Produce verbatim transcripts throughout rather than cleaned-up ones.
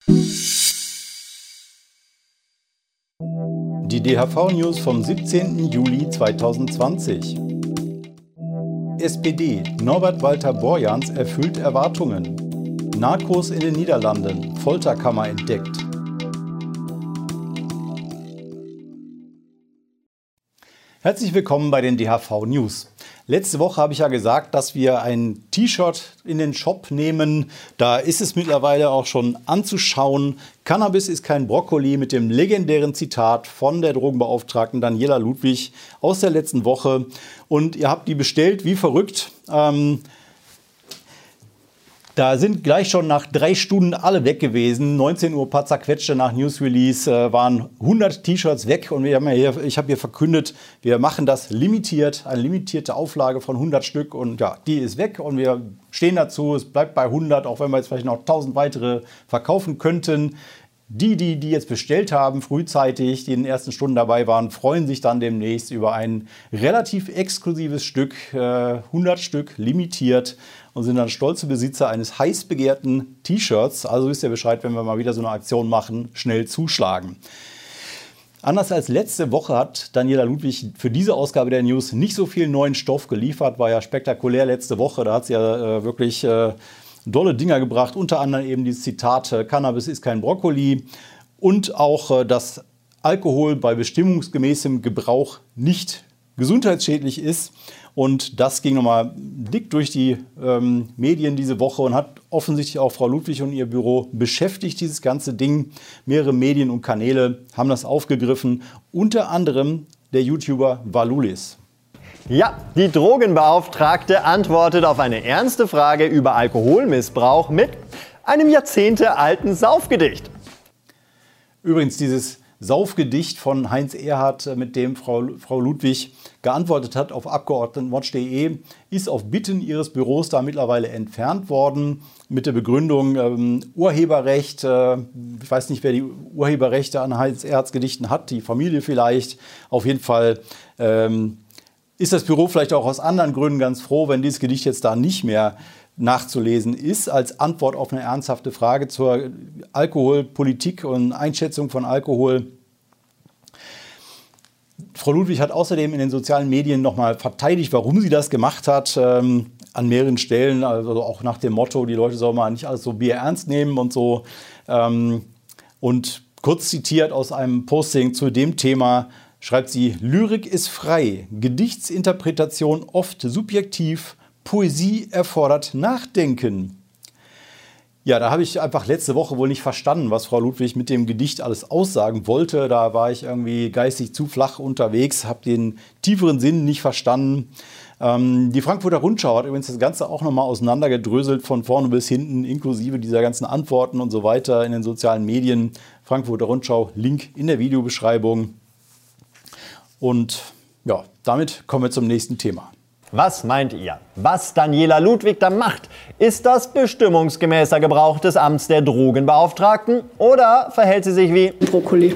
Die D H V-News vom siebzehnten Juli zweitausendzwanzig. S P D, Norbert Walter Borjans erfüllt Erwartungen. Narcos in den Niederlanden, Folterkammer entdeckt. Herzlich willkommen bei den D H V-News. Letzte Woche habe ich ja gesagt, dass wir ein T-Shirt in den Shop nehmen. Da ist es mittlerweile auch schon anzuschauen. Cannabis ist kein Brokkoli mit dem legendären Zitat von der Drogenbeauftragten Daniela Ludwig aus der letzten Woche. Und ihr habt die bestellt wie verrückt. Ähm, Da sind gleich schon nach drei Stunden alle weg gewesen. neunzehn Uhr paar zerquetschte nach News Release äh, waren hundert T-Shirts weg. Und wir haben ja hier, ich habe hier verkündet, wir machen das limitiert, eine limitierte Auflage von hundert Stück. Und ja, die ist weg und wir stehen dazu. Es bleibt bei hundert, auch wenn wir jetzt vielleicht noch tausend weitere verkaufen könnten. Die, die, die jetzt bestellt haben, frühzeitig, die in den ersten Stunden dabei waren, freuen sich dann demnächst über ein relativ exklusives Stück, äh, hundert Stück, limitiert, und sind dann stolze Besitzer eines heiß begehrten T-Shirts. Also wisst ihr Bescheid, wenn wir mal wieder so eine Aktion machen, schnell zuschlagen. Anders als letzte Woche hat Daniela Ludwig für diese Ausgabe der News nicht so viel neuen Stoff geliefert. War ja spektakulär letzte Woche, da hat sie ja äh, wirklich äh, dolle Dinger gebracht. Unter anderem eben dieses Zitat, äh, Cannabis ist kein Brokkoli. Und auch, äh, dass Alkohol bei bestimmungsgemäßem Gebrauch nicht gesundheitsschädlich ist. Und das ging nochmal dick durch die ähm, Medien diese Woche und hat offensichtlich auch Frau Ludwig und ihr Büro beschäftigt, dieses ganze Ding. Mehrere Medien und Kanäle haben das aufgegriffen, unter anderem der YouTuber Valulis. Ja, die Drogenbeauftragte antwortet auf eine ernste Frage über Alkoholmissbrauch mit einem jahrzehntealten Saufgedicht. Übrigens, dieses Saufgedicht von Heinz Erhardt, mit dem Frau, Frau Ludwig geantwortet hat auf abgeordnetenwatch punkt de, ist auf Bitten ihres Büros da mittlerweile entfernt worden mit der Begründung ähm, Urheberrecht. Äh, ich weiß nicht, wer die Urheberrechte an Heinz Erhardts Gedichten hat, die Familie vielleicht. Auf jeden Fall ähm, ist das Büro vielleicht auch aus anderen Gründen ganz froh, wenn dieses Gedicht jetzt da nicht mehr nachzulesen ist, als Antwort auf eine ernsthafte Frage zur Alkoholpolitik und Einschätzung von Alkohol. Frau Ludwig hat außerdem in den sozialen Medien nochmal verteidigt, warum sie das gemacht hat, ähm, an mehreren Stellen, also auch nach dem Motto, die Leute sollen mal nicht alles so Bier ernst nehmen und so. Ähm, und kurz zitiert aus einem Posting zu dem Thema schreibt sie, Lyrik ist frei, Gedichtsinterpretation oft subjektiv, Poesie erfordert Nachdenken. Ja, da habe ich einfach letzte Woche wohl nicht verstanden, was Frau Ludwig mit dem Gedicht alles aussagen wollte. Da war ich irgendwie geistig zu flach unterwegs, habe den tieferen Sinn nicht verstanden. Ähm, die Frankfurter Rundschau hat übrigens das Ganze auch nochmal auseinandergedröselt, von vorne bis hinten, inklusive dieser ganzen Antworten und so weiter in den sozialen Medien. Frankfurter Rundschau, Link in der Videobeschreibung. Und ja, damit kommen wir zum nächsten Thema. Was meint ihr? Was Daniela Ludwig da macht? Ist das bestimmungsgemäßer Gebrauch des Amts der Drogenbeauftragten oder verhält sie sich wie Brokkoli?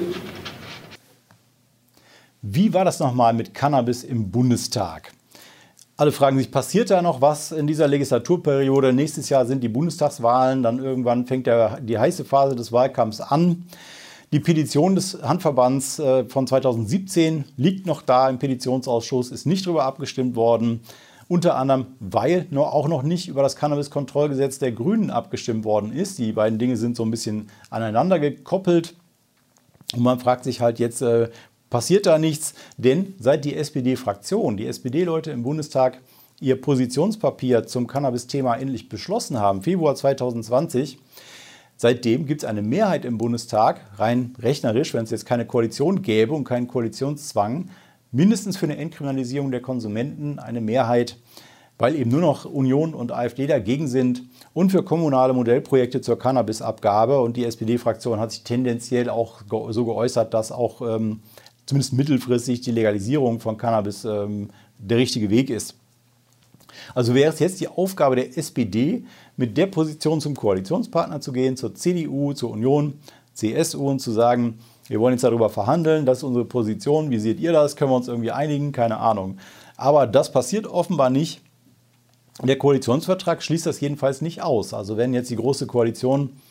Wie war das nochmal mit Cannabis im Bundestag? Alle fragen sich, passiert da noch was in dieser Legislaturperiode? Nächstes Jahr sind die Bundestagswahlen, dann irgendwann fängt der, die heiße Phase des Wahlkampfs an. Die Petition des Handverbands äh, von zweitausendsiebzehn liegt noch da im Petitionsausschuss, ist nicht darüber abgestimmt worden. Unter anderem, weil noch, auch noch nicht über das Cannabis-Kontrollgesetz der Grünen abgestimmt worden ist. Die beiden Dinge sind so ein bisschen aneinander gekoppelt. Und man fragt sich halt jetzt, äh, passiert da nichts? Denn seit die S P D-Fraktion, die S P D-Leute im Bundestag ihr Positionspapier zum Cannabis-Thema endlich beschlossen haben, Februar zweitausendzwanzig, seitdem gibt es eine Mehrheit im Bundestag, rein rechnerisch, wenn es jetzt keine Koalition gäbe und keinen Koalitionszwang, mindestens für eine Entkriminalisierung der Konsumenten eine Mehrheit, weil eben nur noch Union und AfD dagegen sind, und für kommunale Modellprojekte zur Cannabisabgabe. Und die S P D-Fraktion hat sich tendenziell auch so geäußert, dass auch ähm, zumindest mittelfristig die Legalisierung von Cannabis ähm, der richtige Weg ist. Also wäre es jetzt die Aufgabe der S P D, mit der Position zum Koalitionspartner zu gehen, zur C D U, zur Union, C S U, und zu sagen, wir wollen jetzt darüber verhandeln, das ist unsere Position, wie seht ihr das, können wir uns irgendwie einigen, keine Ahnung. Aber das passiert offenbar nicht. Der Koalitionsvertrag schließt das jedenfalls nicht aus. Also wenn jetzt die Große Koalition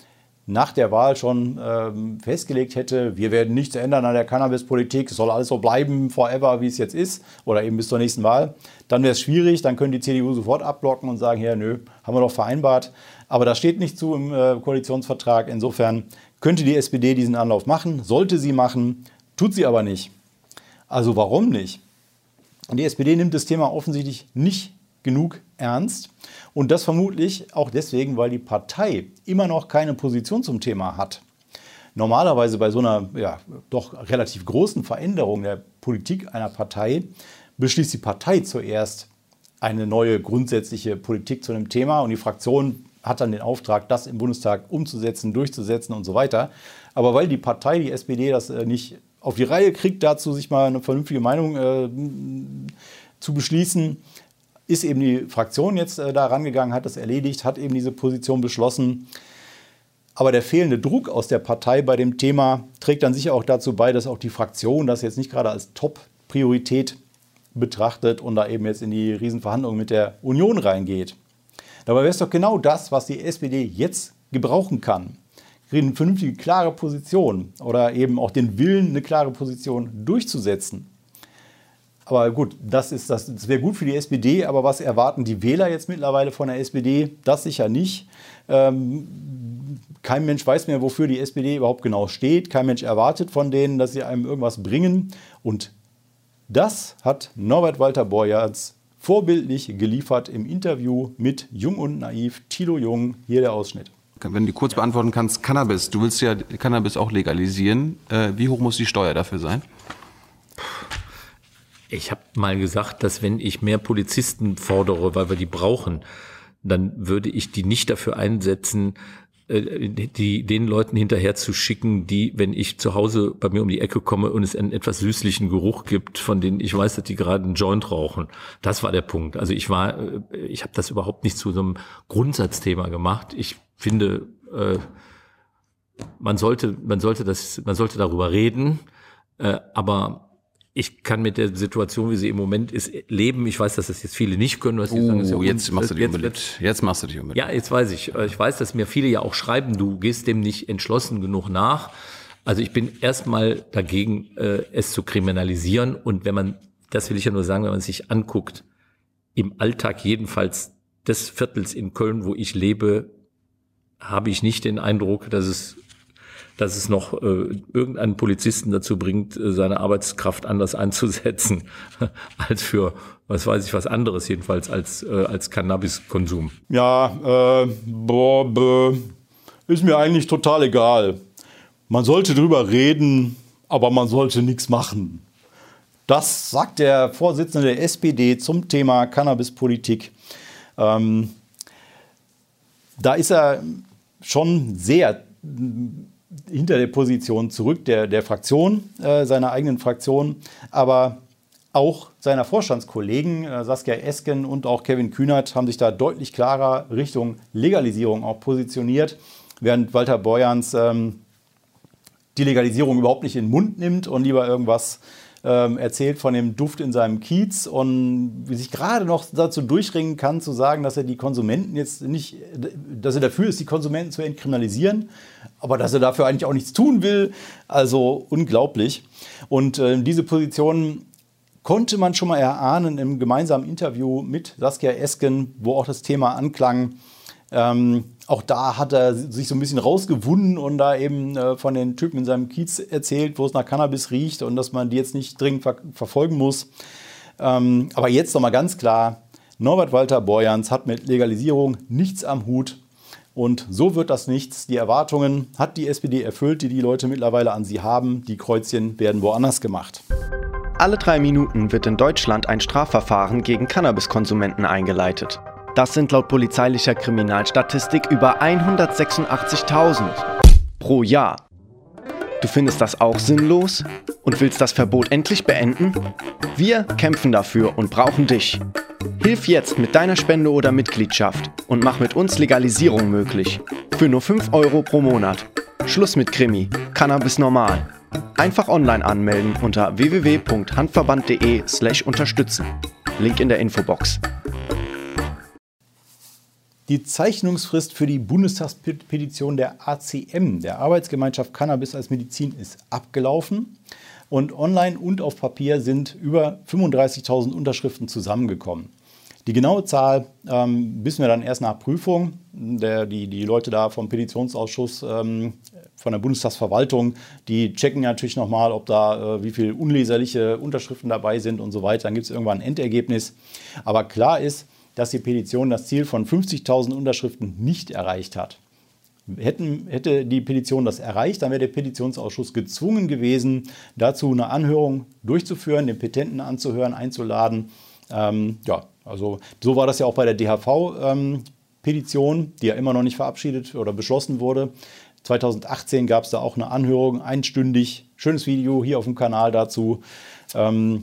nach der Wahl schon ähm, festgelegt hätte, wir werden nichts ändern an der Cannabis-Politik, es soll alles so bleiben, forever, wie es jetzt ist, oder eben bis zur nächsten Wahl, dann wäre es schwierig, dann können die C D U sofort abblocken und sagen, ja, nö, haben wir doch vereinbart. Aber das steht nicht zu im äh, Koalitionsvertrag. Insofern könnte die S P D diesen Anlauf machen, sollte sie machen, tut sie aber nicht. Also warum nicht? Die S P D nimmt das Thema offensichtlich nicht genug ernst. Und das vermutlich auch deswegen, weil die Partei immer noch keine Position zum Thema hat. Normalerweise bei so einer ja, doch relativ großen Veränderung der Politik einer Partei beschließt die Partei zuerst eine neue grundsätzliche Politik zu einem Thema und die Fraktion hat dann den Auftrag, das im Bundestag umzusetzen, durchzusetzen und so weiter. Aber weil die Partei, die S P D, das nicht auf die Reihe kriegt, dazu sich mal eine vernünftige Meinung äh, zu beschließen, ist eben die Fraktion jetzt äh, da rangegangen, hat das erledigt, hat eben diese Position beschlossen. Aber der fehlende Druck aus der Partei bei dem Thema trägt dann sicher auch dazu bei, dass auch die Fraktion das jetzt nicht gerade als Top-Priorität betrachtet und da eben jetzt in die Riesenverhandlungen mit der Union reingeht. Dabei wäre es doch genau das, was die S P D jetzt gebrauchen kann. Eine vernünftige, klare Position oder eben auch den Willen, eine klare Position durchzusetzen. Aber gut, das, ist das, das wäre gut für die S P D, aber was erwarten die Wähler jetzt mittlerweile von der S P D? Das sicher nicht. Ähm, kein Mensch weiß mehr, wofür die S P D überhaupt genau steht. Kein Mensch erwartet von denen, dass sie einem irgendwas bringen. Und das hat Norbert Walter Borjans vorbildlich geliefert im Interview mit Jung und Naiv, Thilo Jung. Hier der Ausschnitt. Wenn du kurz beantworten kannst, Cannabis, du willst ja Cannabis auch legalisieren. Äh, wie hoch muss die Steuer dafür sein? Ich habe mal gesagt, dass wenn ich mehr Polizisten fordere, weil wir die brauchen, dann würde ich die nicht dafür einsetzen, die den Leuten hinterher zu schicken, die, wenn ich zu Hause bei mir um die Ecke komme und es einen etwas süßlichen Geruch gibt, von denen ich weiß, dass die gerade einen Joint rauchen. Das war der Punkt. Also ich war, ich habe das überhaupt nicht zu so einem Grundsatzthema gemacht. Ich finde, man sollte, man sollte das, man sollte darüber reden, aber ich kann mit der Situation, wie sie im Moment ist, leben. Ich weiß, dass das jetzt viele nicht können. Was uh, sagen, ist ja jetzt machst du dich unbeliebt. Jetzt machst du dich unbeliebt. Ja, jetzt weiß ich. Ich weiß, dass mir viele ja auch schreiben, du gehst dem nicht entschlossen genug nach. Also ich bin erstmal dagegen, es zu kriminalisieren. Und wenn man, das will ich ja nur sagen, wenn man sich anguckt, im Alltag jedenfalls des Viertels in Köln, wo ich lebe, habe ich nicht den Eindruck, dass es dass es noch äh, irgendeinen Polizisten dazu bringt, äh, seine Arbeitskraft anders einzusetzen, als für, was weiß ich, was anderes, jedenfalls als, äh, als Cannabiskonsum. Ja, äh, boah, bäh, ist mir eigentlich total egal. Man sollte drüber reden, aber man sollte nichts machen. Das sagt der Vorsitzende der S P D zum Thema Cannabispolitik. Ähm, da ist er schon sehr hinter der Position zurück, der, der Fraktion, äh, seiner eigenen Fraktion, aber auch seiner Vorstandskollegen äh, Saskia Esken und auch Kevin Kühnert haben sich da deutlich klarer Richtung Legalisierung auch positioniert, während Walter Borjans ähm, die Legalisierung überhaupt nicht in den Mund nimmt und lieber irgendwas ähm, erzählt von dem Duft in seinem Kiez und wie sich gerade noch dazu durchringen kann, zu sagen, dass er die Konsumenten jetzt nicht, dass er dafür ist, die Konsumenten zu entkriminalisieren, aber dass er dafür eigentlich auch nichts tun will. Also unglaublich. Und äh, diese Position konnte man schon mal erahnen im gemeinsamen Interview mit Saskia Esken, wo auch das Thema anklang. Ähm, auch da hat er sich so ein bisschen rausgewunden und da eben äh, von den Typen in seinem Kiez erzählt, wo es nach Cannabis riecht und dass man die jetzt nicht dringend ver- verfolgen muss. Ähm, aber jetzt nochmal ganz klar, Norbert Walter Borjans hat mit Legalisierung nichts am Hut. Und so wird das nichts. Die Erwartungen hat die S P D erfüllt, die die Leute mittlerweile an sie haben. Die Kreuzchen werden woanders gemacht. Alle drei Minuten wird in Deutschland ein Strafverfahren gegen Cannabiskonsumenten eingeleitet. Das sind laut polizeilicher Kriminalstatistik über hundertsechsundachtzigtausend pro Jahr. Du findest das auch sinnlos und willst das Verbot endlich beenden? Wir kämpfen dafür und brauchen dich. Hilf jetzt mit deiner Spende oder Mitgliedschaft und mach mit uns Legalisierung möglich. Für nur fünf Euro pro Monat. Schluss mit Krimi. Cannabis normal. Einfach online anmelden unter w w w punkt handverband punkt de slash unterstützen. Link in der Infobox. Die Zeichnungsfrist für die Bundestagspetition der A C M, der Arbeitsgemeinschaft Cannabis als Medizin, ist abgelaufen. Und online und auf Papier sind über fünfunddreißigtausend Unterschriften zusammengekommen. Die genaue Zahl ähm, wissen wir dann erst nach Prüfung. Der, die, die Leute da vom Petitionsausschuss, ähm, von der Bundestagsverwaltung, die checken natürlich nochmal, ob da äh, wie viele unleserliche Unterschriften dabei sind und so weiter. Dann gibt es irgendwann ein Endergebnis. Aber klar ist, dass die Petition das Ziel von fünfzigtausend Unterschriften nicht erreicht hat. Hätten, hätte die Petition das erreicht, dann wäre der Petitionsausschuss gezwungen gewesen, dazu eine Anhörung durchzuführen, den Petenten anzuhören, einzuladen. Ähm, ja, also so war das ja auch bei der D H V-Petition, ähm, die ja immer noch nicht verabschiedet oder beschlossen wurde. zweitausendachtzehn gab es da auch eine Anhörung, einstündig, schönes Video hier auf dem Kanal dazu. Ähm,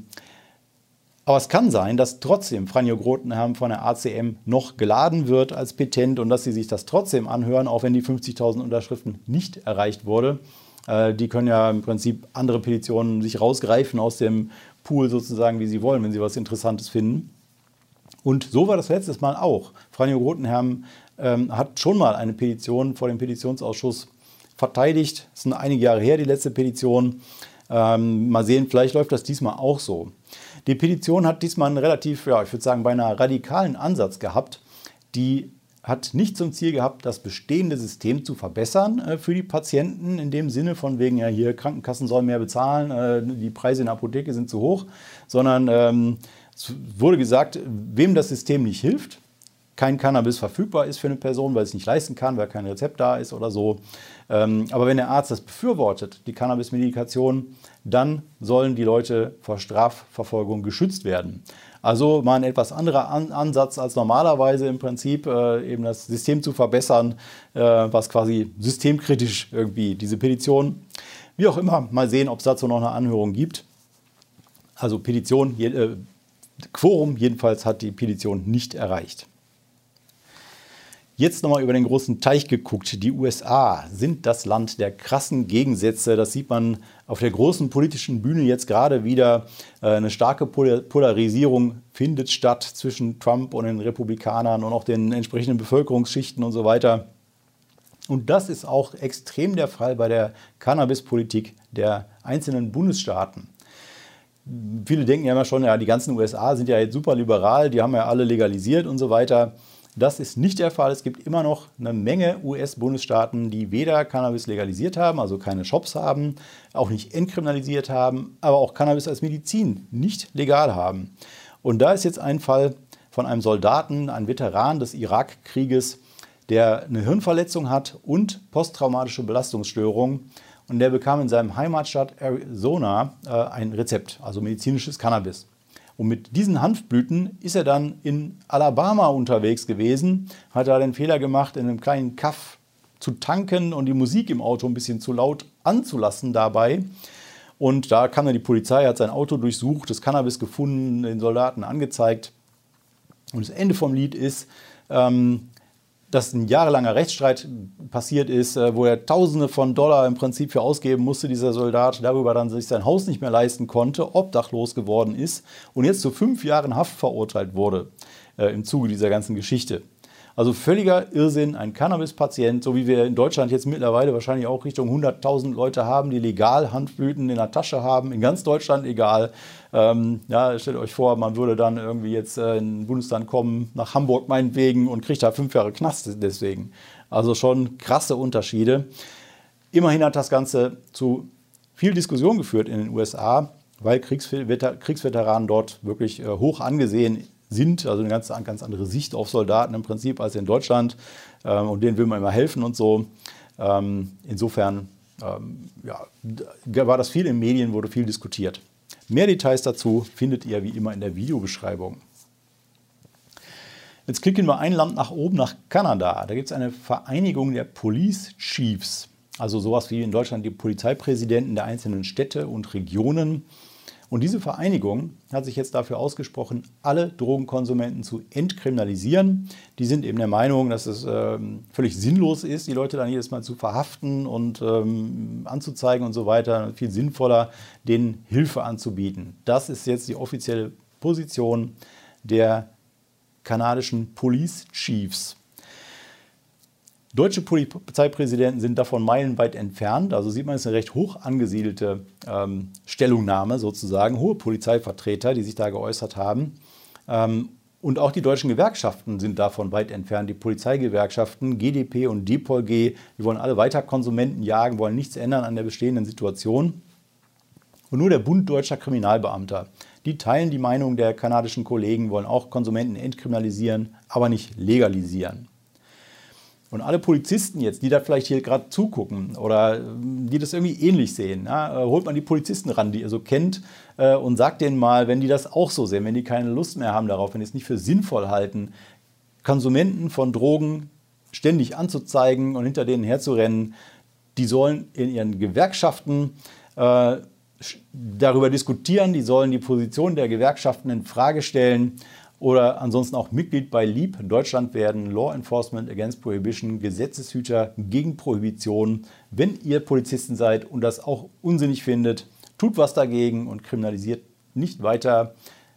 Aber es kann sein, dass trotzdem Franjo Grotenherm von der A C M noch geladen wird als Petent und dass sie sich das trotzdem anhören, auch wenn die fünfzigtausend Unterschriften nicht erreicht wurde. Äh, die können ja im Prinzip andere Petitionen sich rausgreifen aus dem Pool sozusagen, wie sie wollen, wenn sie was Interessantes finden. Und so war das letztes Mal auch. Franjo Grotenherm ähm, hat schon mal eine Petition vor dem Petitionsausschuss verteidigt. Das sind einige Jahre her, die letzte Petition. Ähm, mal sehen, vielleicht läuft das diesmal auch so. Die Petition hat diesmal einen relativ, ja, ich würde sagen, beinahe radikalen Ansatz gehabt. Die hat nicht zum Ziel gehabt, das bestehende System zu verbessern äh, für die Patienten, in dem Sinne von wegen, ja, hier Krankenkassen sollen mehr bezahlen, äh, die Preise in der Apotheke sind zu hoch, sondern ähm, es wurde gesagt, wem das System nicht hilft, kein Cannabis verfügbar ist für eine Person, weil es nicht leisten kann, weil kein Rezept da ist oder so. Ähm, aber wenn der Arzt das befürwortet, die Cannabis-Medikation, dann sollen die Leute vor Strafverfolgung geschützt werden. Also mal ein etwas anderer An Ansatz als normalerweise im Prinzip, äh, eben das System zu verbessern, äh, was quasi systemkritisch irgendwie diese Petition. Wie auch immer, mal sehen, ob es dazu noch eine Anhörung gibt. Also Petition, je, äh, Quorum jedenfalls hat die Petition nicht erreicht. Jetzt nochmal über den großen Teich geguckt. Die U S A sind das Land der krassen Gegensätze. Das sieht man auf der großen politischen Bühne jetzt gerade wieder. Eine starke Polarisierung findet statt zwischen Trump und den Republikanern und auch den entsprechenden Bevölkerungsschichten und so weiter. Und das ist auch extrem der Fall bei der Cannabispolitik der einzelnen Bundesstaaten. Viele denken ja immer schon, ja, die ganzen U S A sind ja jetzt super liberal, die haben ja alle legalisiert und so weiter. Das ist nicht der Fall. Es gibt immer noch eine Menge U S-Bundesstaaten, die weder Cannabis legalisiert haben, also keine Shops haben, auch nicht entkriminalisiert haben, aber auch Cannabis als Medizin nicht legal haben. Und da ist jetzt ein Fall von einem Soldaten, ein Veteran des Irakkrieges, der eine Hirnverletzung hat und posttraumatische Belastungsstörungen. Und der bekam in seinem Heimatstaat Arizona äh, ein Rezept, also medizinisches Cannabis. Und mit diesen Hanfblüten ist er dann in Alabama unterwegs gewesen, hat da den Fehler gemacht, in einem kleinen Kaff zu tanken und die Musik im Auto ein bisschen zu laut anzulassen dabei. Und da kam dann die Polizei, hat sein Auto durchsucht, das Cannabis gefunden, den Soldaten angezeigt. Und das Ende vom Lied ist, ähm, dass ein jahrelanger Rechtsstreit passiert ist, wo er Tausende von Dollar im Prinzip für ausgeben musste, dieser Soldat, darüber dann sich sein Haus nicht mehr leisten konnte, obdachlos geworden ist und jetzt zu fünf Jahren Haft verurteilt wurde äh, im Zuge dieser ganzen Geschichte. Also völliger Irrsinn, ein Cannabis-Patient, so wie wir in Deutschland jetzt mittlerweile wahrscheinlich auch Richtung hunderttausend Leute haben, die legal Hanfblüten in der Tasche haben, in ganz Deutschland egal. Ähm, ja, stellt euch vor, man würde dann irgendwie jetzt äh, in den Bundesland kommen, nach Hamburg meinetwegen und kriegt da fünf Jahre Knast deswegen. Also schon krasse Unterschiede. Immerhin hat das Ganze zu viel Diskussion geführt in den U S A, weil Kriegsveter- Kriegsveteranen dort wirklich äh, hoch angesehen sind, also eine ganz, ganz andere Sicht auf Soldaten im Prinzip als in Deutschland, ähm, und denen will man immer helfen und so. Ähm, insofern ähm, ja, war das viel in den Medien, wurde viel diskutiert. Mehr Details dazu findet ihr wie immer in der Videobeschreibung. Jetzt klicken wir ein Land nach oben, nach Kanada. Da gibt es eine Vereinigung der Police Chiefs, also sowas wie in Deutschland die Polizeipräsidenten der einzelnen Städte und Regionen. Und diese Vereinigung hat sich jetzt dafür ausgesprochen, alle Drogenkonsumenten zu entkriminalisieren. Die sind eben der Meinung, dass es ähm, völlig sinnlos ist, die Leute dann jedes Mal zu verhaften und ähm, anzuzeigen und so weiter. Viel sinnvoller, denen Hilfe anzubieten. Das ist jetzt die offizielle Position der kanadischen Police Chiefs. Deutsche Polizeipräsidenten sind davon meilenweit entfernt. Also sieht man, es ist eine recht hoch angesiedelte ähm, Stellungnahme sozusagen. Hohe Polizeivertreter, die sich da geäußert haben. Ähm, und auch die deutschen Gewerkschaften sind davon weit entfernt. Die Polizeigewerkschaften, G D P und D P O L G, die wollen alle weiter Konsumenten jagen, wollen nichts ändern an der bestehenden Situation. Und nur der Bund Deutscher Kriminalbeamter, die teilen die Meinung der kanadischen Kollegen, wollen auch Konsumenten entkriminalisieren, aber nicht legalisieren. Und alle Polizisten jetzt, die da vielleicht hier gerade zugucken oder die das irgendwie ähnlich sehen, ja, holt man die Polizisten ran, die ihr so kennt, äh, und sagt denen mal, wenn die das auch so sehen, wenn die keine Lust mehr haben darauf, wenn die es nicht für sinnvoll halten, Konsumenten von Drogen ständig anzuzeigen und hinter denen herzurennen, die sollen in ihren Gewerkschaften äh, darüber diskutieren, die sollen die Position der Gewerkschaften in Frage stellen oder ansonsten auch Mitglied bei L E A P Deutschland werden, Law Enforcement Against Prohibition, Gesetzeshüter gegen Prohibition. Wenn ihr Polizisten seid und das auch unsinnig findet, tut was dagegen und kriminalisiert nicht weiter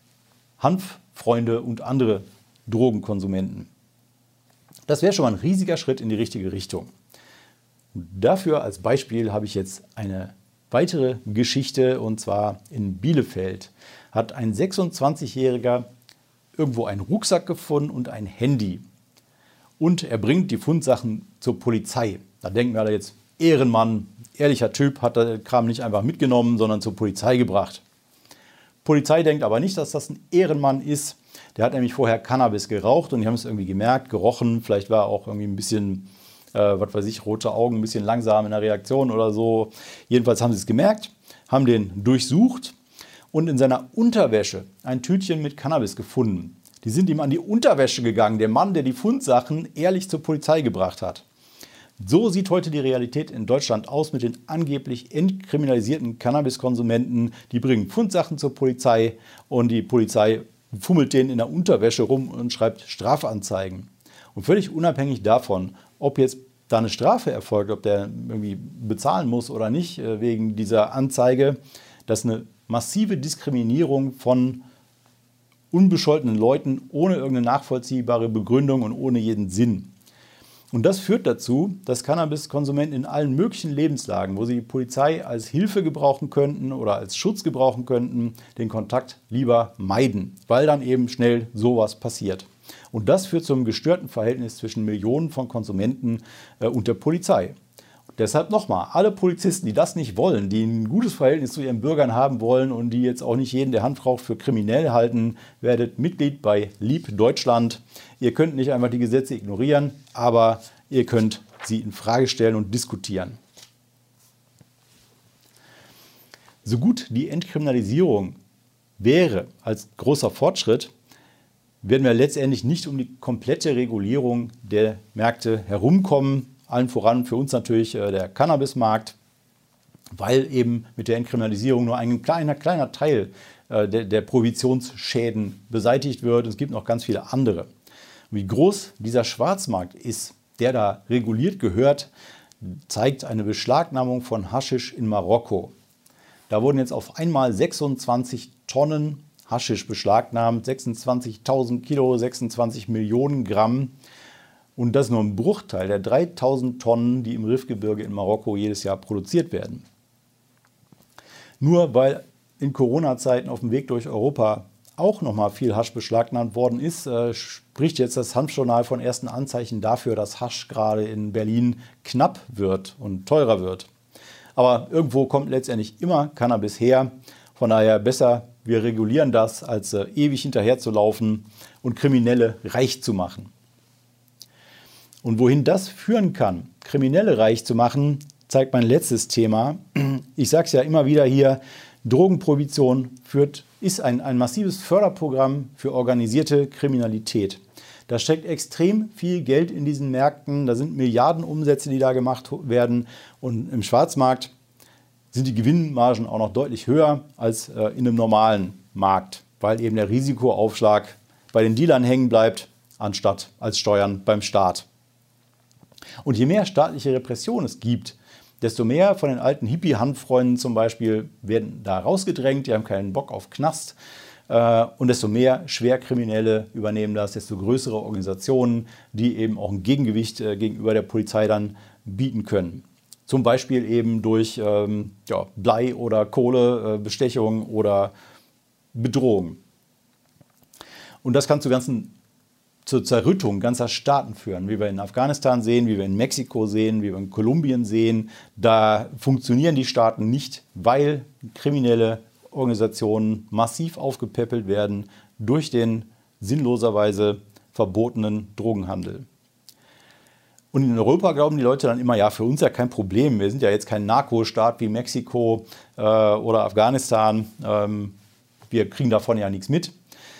Hanffreunde und andere Drogenkonsumenten. Das wäre schon mal ein riesiger Schritt in die richtige Richtung. Und dafür als Beispiel habe ich jetzt eine weitere Geschichte, und zwar in Bielefeld hat ein sechsundzwanzigjähriger irgendwo einen Rucksack gefunden und ein Handy. Und er bringt die Fundsachen zur Polizei. Da denken wir alle jetzt, Ehrenmann, ehrlicher Typ, hat den Kram nicht einfach mitgenommen, sondern zur Polizei gebracht. Polizei denkt aber nicht, dass das ein Ehrenmann ist. Der hat nämlich vorher Cannabis geraucht und die haben es irgendwie gemerkt, gerochen. Vielleicht war er auch irgendwie ein bisschen, äh, was weiß ich, rote Augen, ein bisschen langsam in der Reaktion oder so. Jedenfalls haben sie es gemerkt, haben den durchsucht und in seiner Unterwäsche ein Tütchen mit Cannabis gefunden. Die sind ihm an die Unterwäsche gegangen, der Mann, der die Fundsachen ehrlich zur Polizei gebracht hat. So sieht heute die Realität in Deutschland aus mit den angeblich entkriminalisierten Cannabiskonsumenten. Die bringen Fundsachen zur Polizei und die Polizei fummelt denen in der Unterwäsche rum und schreibt Strafanzeigen. Und völlig unabhängig davon, ob jetzt da eine Strafe erfolgt, ob der irgendwie bezahlen muss oder nicht wegen dieser Anzeige, das ist eine massive Diskriminierung von unbescholtenen Leuten ohne irgendeine nachvollziehbare Begründung und ohne jeden Sinn. Und das führt dazu, dass Cannabiskonsumenten in allen möglichen Lebenslagen, wo sie die Polizei als Hilfe gebrauchen könnten oder als Schutz gebrauchen könnten, den Kontakt lieber meiden, weil dann eben schnell sowas passiert. Und das führt zum gestörten Verhältnis zwischen Millionen von Konsumenten äh, und der Polizei. Deshalb nochmal, alle Polizisten, die das nicht wollen, die ein gutes Verhältnis zu ihren Bürgern haben wollen und die jetzt auch nicht jeden, der Hanf raucht, für kriminell halten, werdet Mitglied bei L E A P Deutschland. Ihr könnt nicht einfach die Gesetze ignorieren, aber ihr könnt sie in Frage stellen und diskutieren. So gut die Entkriminalisierung wäre als großer Fortschritt, werden wir letztendlich nicht um die komplette Regulierung der Märkte herumkommen. Allen voran für uns natürlich äh, der Cannabismarkt, weil eben mit der Entkriminalisierung nur ein kleiner, kleiner Teil äh, der, der Prohibitionsschäden beseitigt wird. Es gibt noch ganz viele andere. Wie groß dieser Schwarzmarkt ist, der da reguliert gehört, zeigt eine Beschlagnahmung von Haschisch in Marokko. Da wurden jetzt auf einmal sechsundzwanzig Tonnen Haschisch beschlagnahmt, sechsundzwanzigtausend Kilo, sechsundzwanzig Millionen Gramm. Und das ist nur ein Bruchteil der dreitausend Tonnen, die im Rifgebirge in Marokko jedes Jahr produziert werden. Nur weil in Corona-Zeiten auf dem Weg durch Europa auch nochmal viel Hasch beschlagnahmt worden ist, äh, spricht jetzt das Hanfjournal von ersten Anzeichen dafür, dass Hasch gerade in Berlin knapp wird und teurer wird. Aber irgendwo kommt letztendlich immer Cannabis her. Von daher besser, wir regulieren das, als äh, ewig hinterher zu laufen und Kriminelle reich zu machen. Und wohin das führen kann, Kriminelle reich zu machen, zeigt mein letztes Thema. Ich sage es ja immer wieder hier, Drogenprohibition führt, ist ein, ein massives Förderprogramm für organisierte Kriminalität. Da steckt extrem viel Geld in diesen Märkten, da sind Milliardenumsätze, die da gemacht werden. Und im Schwarzmarkt sind die Gewinnmargen auch noch deutlich höher als äh, in einem normalen Markt, weil eben der Risikoaufschlag bei den Dealern hängen bleibt, anstatt als Steuern beim Staat. Und je mehr staatliche Repression es gibt, desto mehr von den alten Hippie-Hanffreunden zum Beispiel werden da rausgedrängt, die haben keinen Bock auf Knast. Und desto mehr Schwerkriminelle übernehmen das, desto größere Organisationen, die eben auch ein Gegengewicht gegenüber der Polizei dann bieten können. Zum Beispiel eben durch ähm, ja, Blei- oder Kohlebestechung oder Bedrohung. Und das kann zu ganzen, zur Zerrüttung ganzer Staaten führen, wie wir in Afghanistan sehen, wie wir in Mexiko sehen, wie wir in Kolumbien sehen. Da funktionieren die Staaten nicht, weil kriminelle Organisationen massiv aufgepäppelt werden durch den sinnloserweise verbotenen Drogenhandel. Und in Europa glauben die Leute dann immer, ja, für uns ja kein Problem. Wir sind ja jetzt kein Narkostaat wie Mexiko äh, oder Afghanistan. Ähm, wir kriegen davon ja nichts mit.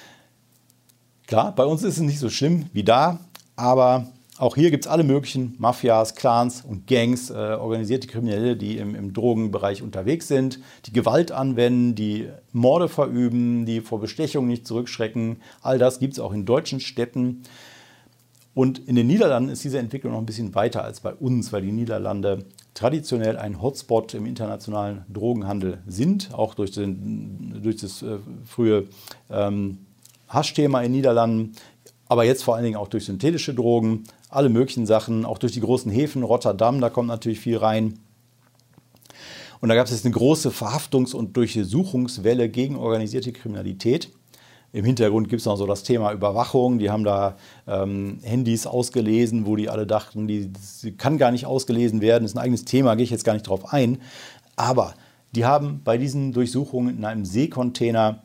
Klar, bei uns ist es nicht so schlimm wie da, aber auch hier gibt es alle möglichen Mafias, Clans und Gangs, äh, organisierte Kriminelle, die im, im Drogenbereich unterwegs sind, die Gewalt anwenden, die Morde verüben, die vor Bestechung nicht zurückschrecken. All das gibt es auch in deutschen Städten. Und in den Niederlanden ist diese Entwicklung noch ein bisschen weiter als bei uns, weil die Niederlande traditionell ein Hotspot im internationalen Drogenhandel sind, auch durch, den, durch das äh, frühe ähm, Haschthema in den Niederlanden, aber jetzt vor allen Dingen auch durch synthetische Drogen, alle möglichen Sachen, auch durch die großen Häfen, Rotterdam, da kommt natürlich viel rein. Und da gab es jetzt eine große Verhaftungs- und Durchsuchungswelle gegen organisierte Kriminalität. Im Hintergrund gibt es noch so das Thema Überwachung. Die haben da ähm, Handys ausgelesen, wo die alle dachten, die, das kann gar nicht ausgelesen werden. Das ist ein eigenes Thema, gehe ich jetzt gar nicht drauf ein. Aber die haben bei diesen Durchsuchungen in einem Seekontainer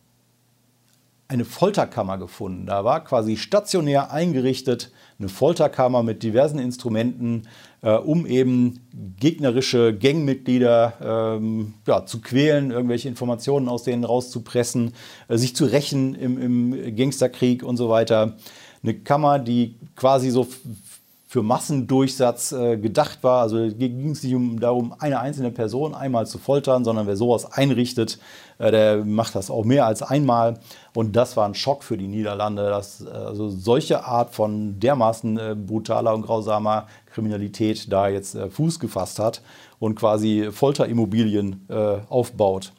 eine Folterkammer gefunden. Da war quasi stationär eingerichtet eine Folterkammer mit diversen Instrumenten, äh, um eben gegnerische Gangmitglieder ähm, ja, zu quälen, irgendwelche Informationen aus denen rauszupressen, äh, sich zu rächen im, im Gangsterkrieg und so weiter. Eine Kammer, die quasi so für Massendurchsatz äh, gedacht war. Also ging es nicht um, darum, eine einzelne Person einmal zu foltern, sondern wer sowas einrichtet, äh, der macht das auch mehr als einmal. Und das war ein Schock für die Niederlande, dass äh, also solche Art von dermaßen äh, brutaler und grausamer Kriminalität da jetzt äh, Fuß gefasst hat und quasi Folterimmobilien äh, aufbaut.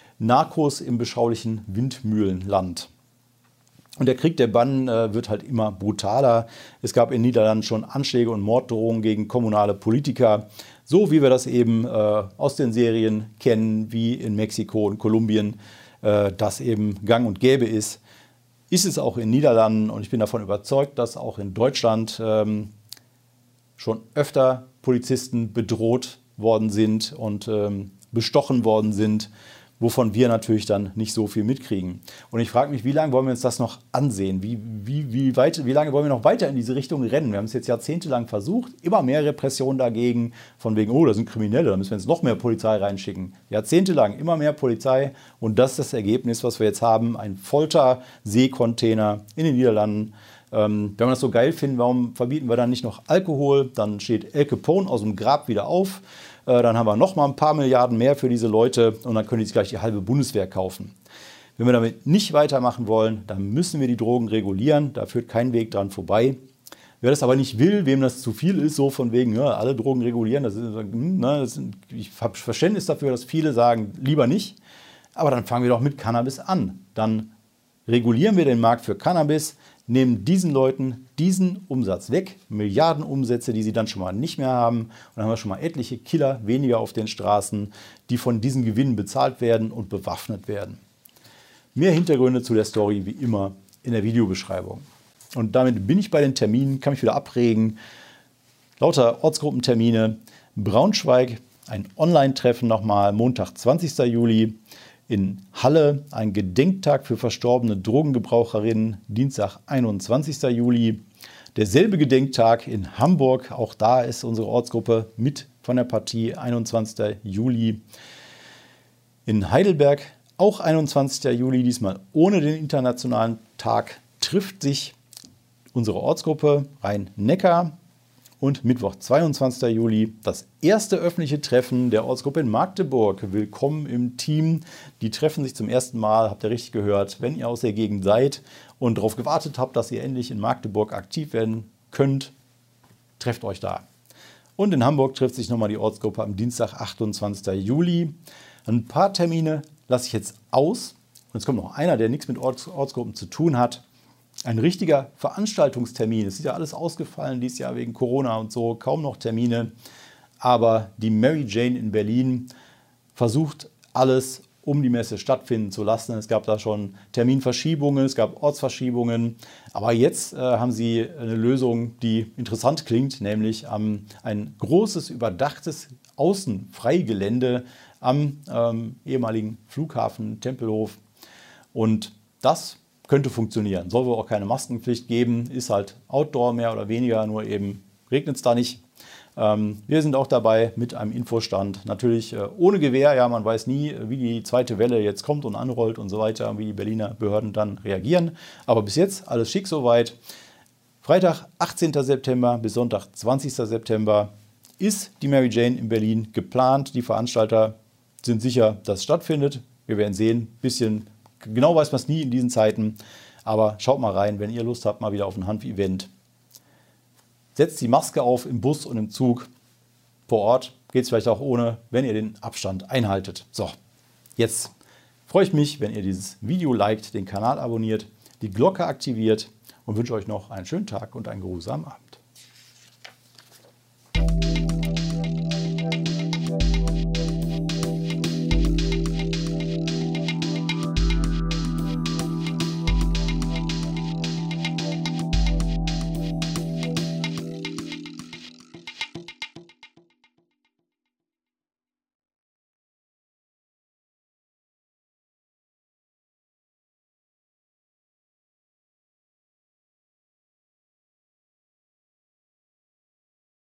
Narcos im beschaulichen Windmühlenland. Und der Krieg der Banden äh, wird halt immer brutaler. Es gab in den Niederlanden schon Anschläge und Morddrohungen gegen kommunale Politiker, so wie wir das eben äh, aus den Serien kennen, wie in Mexiko und Kolumbien äh, das eben gang und gäbe ist. Ist es auch in den Niederlanden und ich bin davon überzeugt, dass auch in Deutschland ähm, schon öfter Polizisten bedroht worden sind und ähm, bestochen worden sind, wovon wir natürlich dann nicht so viel mitkriegen. Und ich frage mich, wie lange wollen wir uns das noch ansehen? Wie, wie, wie, weit, wie lange wollen wir noch weiter in diese Richtung rennen? Wir haben es jetzt jahrzehntelang versucht, immer mehr Repression dagegen, von wegen, oh, da sind Kriminelle, da müssen wir jetzt noch mehr Polizei reinschicken. Jahrzehntelang immer mehr Polizei und das ist das Ergebnis, was wir jetzt haben, ein Folter-Seekontainer in den Niederlanden. Ähm, wenn wir das so geil finden, warum verbieten wir dann nicht noch Alkohol? Dann steht El Capone aus dem Grab wieder auf. Dann haben wir noch mal ein paar Milliarden mehr für diese Leute und dann können die sich gleich die halbe Bundeswehr kaufen. Wenn wir damit nicht weitermachen wollen, dann müssen wir die Drogen regulieren. Da führt kein Weg dran vorbei. Wer das aber nicht will, wem das zu viel ist, so von wegen, ja, alle Drogen regulieren, das ist, ne, das ist, ich habe Verständnis dafür, dass viele sagen, lieber nicht. Aber dann fangen wir doch mit Cannabis an. Dann regulieren wir den Markt für Cannabis, nehmen diesen Leuten diesen Umsatz weg, Milliardenumsätze, die sie dann schon mal nicht mehr haben. Und dann haben wir schon mal etliche Killer weniger auf den Straßen, die von diesen Gewinnen bezahlt werden und bewaffnet werden. Mehr Hintergründe zu der Story wie immer in der Videobeschreibung. Und damit bin ich bei den Terminen, kann mich wieder abregen. Lauter Ortsgruppentermine. Braunschweig, ein Online-Treffen nochmal, Montag, zwanzigster Juli. In Halle ein Gedenktag für verstorbene Drogengebraucherinnen, Dienstag, einundzwanzigster Juli. Derselbe Gedenktag in Hamburg, auch da ist unsere Ortsgruppe mit von der Partie, einundzwanzigster Juli. In Heidelberg auch einundzwanzigster Juli, diesmal ohne den internationalen Tag, trifft sich unsere Ortsgruppe Rhein-Neckar. Und Mittwoch, zweiundzwanzigster Juli, das erste öffentliche Treffen der Ortsgruppe in Magdeburg. Willkommen im Team. Die treffen sich zum ersten Mal, habt ihr richtig gehört, wenn ihr aus der Gegend seid und darauf gewartet habt, dass ihr endlich in Magdeburg aktiv werden könnt, trefft euch da. Und in Hamburg trifft sich nochmal die Ortsgruppe am Dienstag, achtundzwanzigster Juli. Ein paar Termine lasse ich jetzt aus. und jetzt kommt noch einer, der nichts mit Orts, Ortsgruppen zu tun hat, ein richtiger Veranstaltungstermin. Es ist ja alles ausgefallen dieses Jahr wegen Corona und so, kaum noch Termine. Aber die Mary Jane in Berlin versucht alles, um die Messe stattfinden zu lassen. Es gab da schon Terminverschiebungen, es gab Ortsverschiebungen. Aber jetzt äh, haben sie eine Lösung, die interessant klingt, nämlich ähm, ein großes, überdachtes Außenfreigelände am ähm, ehemaligen Flughafen Tempelhof. Und das könnte funktionieren. Soll wohl auch keine Maskenpflicht geben, ist halt Outdoor mehr oder weniger, nur eben regnet es da nicht. Ähm, wir sind auch dabei mit einem Infostand, natürlich äh, ohne Gewehr, ja, man weiß nie, wie die zweite Welle jetzt kommt und anrollt und so weiter, wie die Berliner Behörden dann reagieren. Aber bis jetzt alles schick soweit. Freitag, achtzehnten September bis Sonntag, zwanzigsten September ist die Mary Jane in Berlin geplant. Die Veranstalter sind sicher, dass es stattfindet. Wir werden sehen, bisschen genau weiß man es nie in diesen Zeiten, aber schaut mal rein, wenn ihr Lust habt, mal wieder auf ein Hanf-Event. Setzt die Maske auf im Bus und im Zug. Vor Ort geht es vielleicht auch ohne, wenn ihr den Abstand einhaltet. So, jetzt freue ich mich, wenn ihr dieses Video liked, den Kanal abonniert, die Glocke aktiviert und wünsche euch noch einen schönen Tag und einen geruhsamen Abend.